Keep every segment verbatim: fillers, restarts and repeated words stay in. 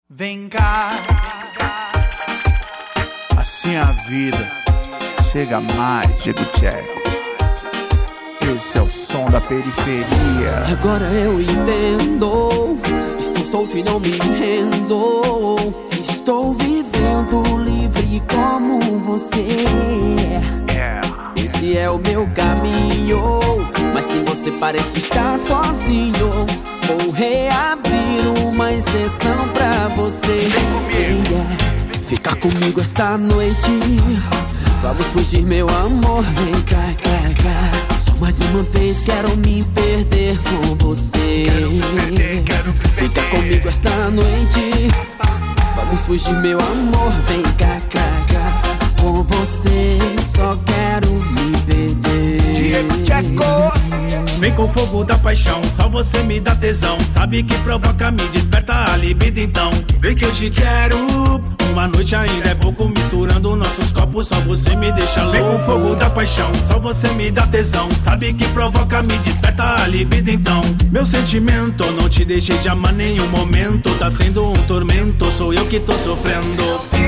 Vem cá, assim a vida chega mais, Diego Tcheco. Esse é o som da periferia. Agora eu entendo, estou solto e não me rendo. Estou vivendo livre como você. Esse é o meu caminho, mas se você parece estar sozinho, vou reabrir uma exceção pra você. Yeah. Fica comigo esta noite, vamos fugir, meu amor. Vem cá, cá, cá. Só mais uma vez quero me perder com você. Quero me perder, quero me perder. Fica comigo esta noite, vamos fugir, meu amor. Vem cá, cá, cá. Com você só quero me perder. Diego Tcheco. Vem com o fogo da paixão, só você me dá tesão. Sabe que provoca, me desperta a libido então. Vem que eu te quero, uma noite ainda é pouco. Misturando nossos copos, só você me deixa louco. Vem com o fogo da paixão, só você me dá tesão. Sabe que provoca, me desperta a libido então. Meu sentimento, não te deixei de amar nenhum momento. Tá sendo um tormento, sou eu que tô sofrendo.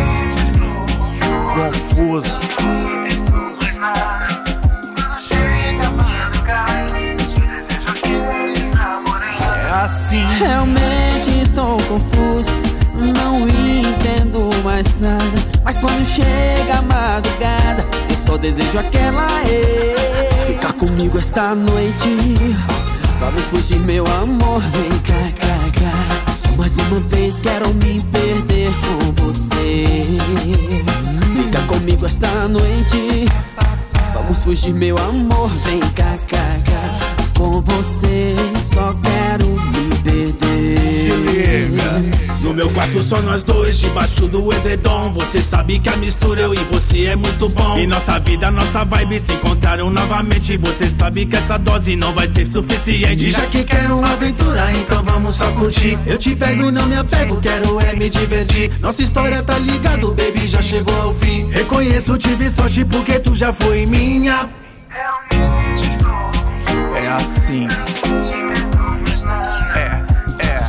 Confuso. É assim. Realmente estou confuso, não entendo mais nada. Mas quando chega a madrugada, eu só desejo aquela ex. Fica comigo esta noite, vamos fugir, meu amor. Vem cá, cá, cá. Só mais uma vez quero me perder com você. Fica comigo esta noite, vamos fugir, meu amor. Vem cá, cá, cá. Com você só quero me perder. Se liga. No meu quarto só nós dois, debaixo do edredom. Você sabe que a mistura eu e você é muito bom. E nossa vida, nossa vibe se encontraram novamente. Você sabe que essa dose não vai ser suficiente. E já que quero uma aventura, então vamos só curtir. Eu te pego, não me apego, quero é me divertir. Nossa história tá ligado, baby, já chegou ao fim. Reconheço, tive sorte porque tu já foi minha. É assim. É, é.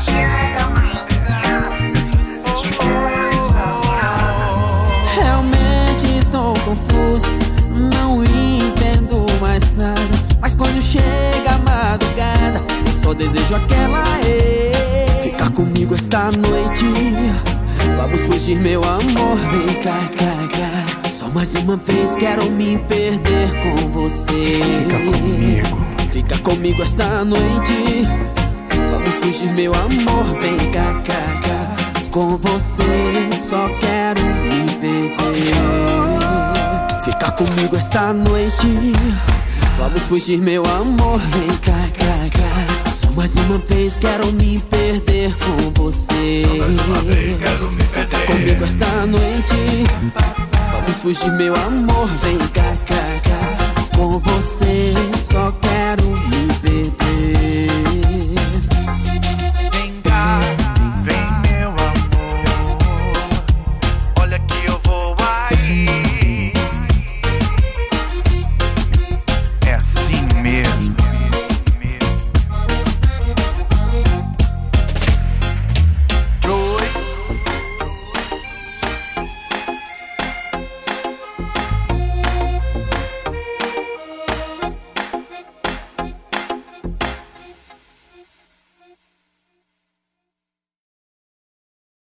Realmente estou confuso, não entendo mais nada. Mas quando chega a madrugada, eu só desejo aquela ex. Fica comigo esta noite, vamos fugir, meu amor. Vem cá, cá, cá. Só mais uma vez quero me perder com você. Fica comigo. Fica comigo esta noite, vamos fugir, meu amor. Vem cá, cá, cá. Com você só quero me perder. Fica comigo esta noite, vamos fugir, meu amor. Vem cá, cá, cá. Só mais uma vez quero me perder com você. Só mais uma vez quero me perder. Fica comigo esta noite, vamos fugir, meu amor. Vem cá, cá, cá. Com você só quero me perder.